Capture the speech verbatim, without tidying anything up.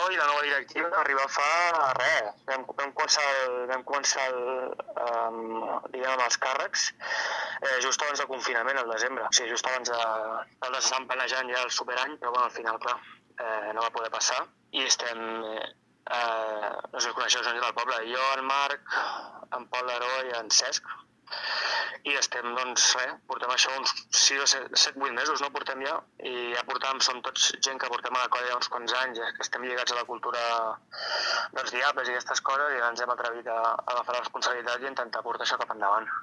i la nova directiva va arribar fa res. Vam, vam començar, el, vam començar el, um, diguem, amb els càrrecs eh, just abans del confinament, al desembre. O sigui, just abans de... de s'estan planejant ja el superany, però bueno, al final, clar, eh, no va poder passar. I estem... Eh, eh, no sé si coneixeu gent del poble. Jo, en Marc, en Pol Laró i en Cesc. I estem, doncs, res, portem això uns sis o set vuit mesos, no? Portem ja, i ja portàvem, som tots gent que portem a la colla uns quants anys, que estem lligats a la cultura dels diables i aquestes coses, i ens hem atrevit a agafar la responsabilitat i intentar portar això cap endavant.